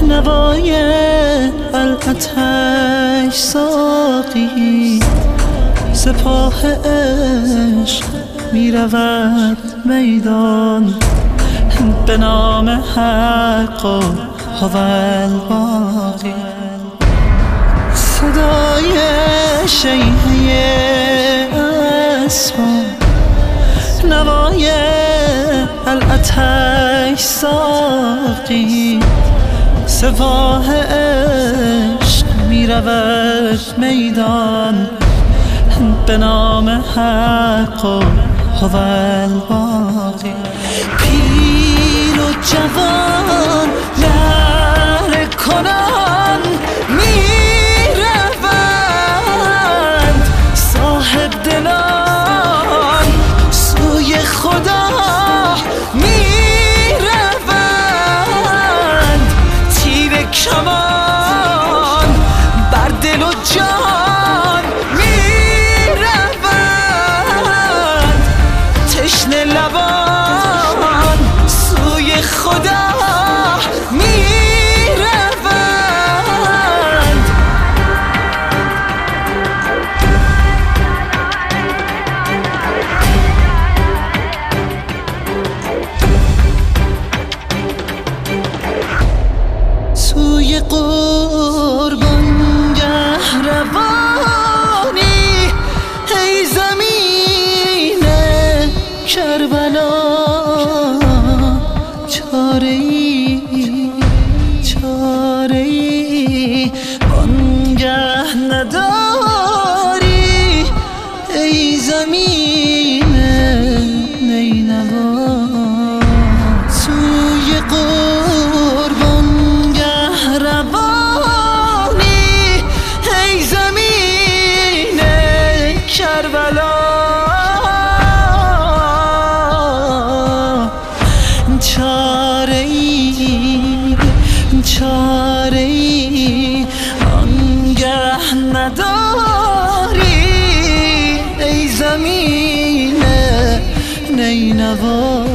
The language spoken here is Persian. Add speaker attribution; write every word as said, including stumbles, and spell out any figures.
Speaker 1: نوای العتش ساقی سپاه عشق می رود میدان به نام حق و هوالباقی. صدای شیهه اسبان نوای العتش ساقی سپاه عشق می رود میدان به نام حق و هوالباقی. پیر و جوان لهر کنان می روند صاحب دلان سوی خدا می روند تیر کمان بر دل و جان می روند تشنه لبان سوی خدا می روند. سوی قربانگه روانی ای زمین کربلا چاره‌ای چاره‌ای آنگه نداری ای زمین نینوا. سوی قربانگه روانی ای زمین کربلا چاره‌ای چاره‌ای آنگه نداری ای زمین نینوا.